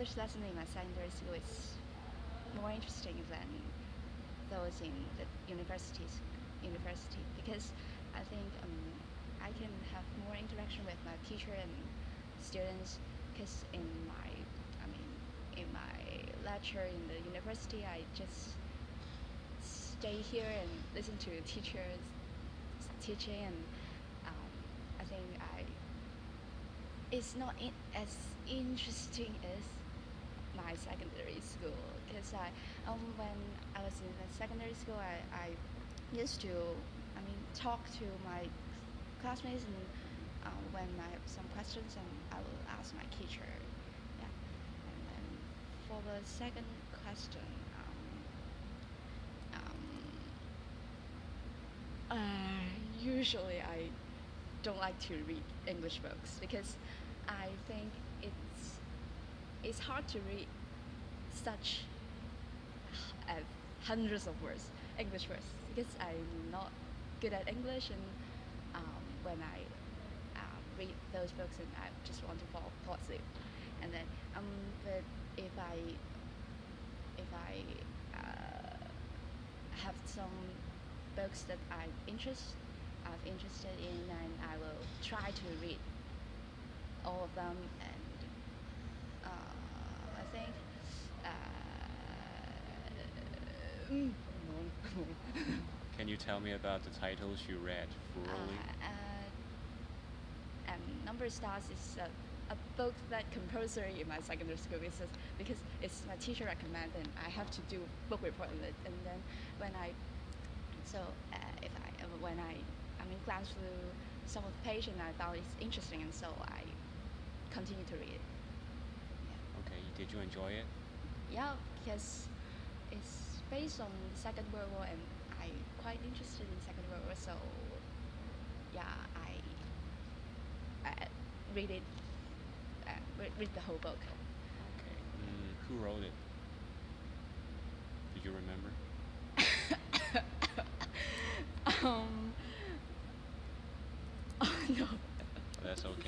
English lesson in my secondary school is more interesting than those in the university because I think I can have more interaction with my teacher and students because in my lecture in the university I just stay here and listen to teachers teaching and um, I think it's not as interesting as my secondary school because when I was in the secondary school I used to talk to my classmates and when I have some questions and I will ask my teacher. Yeah, and then for the second question, usually I don't like to read English books because I think it's it's hard to read such uh, hundreds of words, English words, because I'm not good at English, and when I read those books, and I just want to fall asleep. And then, but if I if I have some books that I'm interested in, and I will try to read all of them, and I think. Uh, Can you tell me about the titles you read thoroughly? Number of Stars is a book that compulsory in my secondary school because it's my teacher recommended and I have to do book report on it. And then when I so if I when I glance through some of the page and I found it's interesting, and so I continue to read it. Okay, did you enjoy it? Yeah, because it's based on the Second World War, and I quite interested in Second World War. So yeah, I read it, read the whole book. Okay. Who wrote it? Do you remember?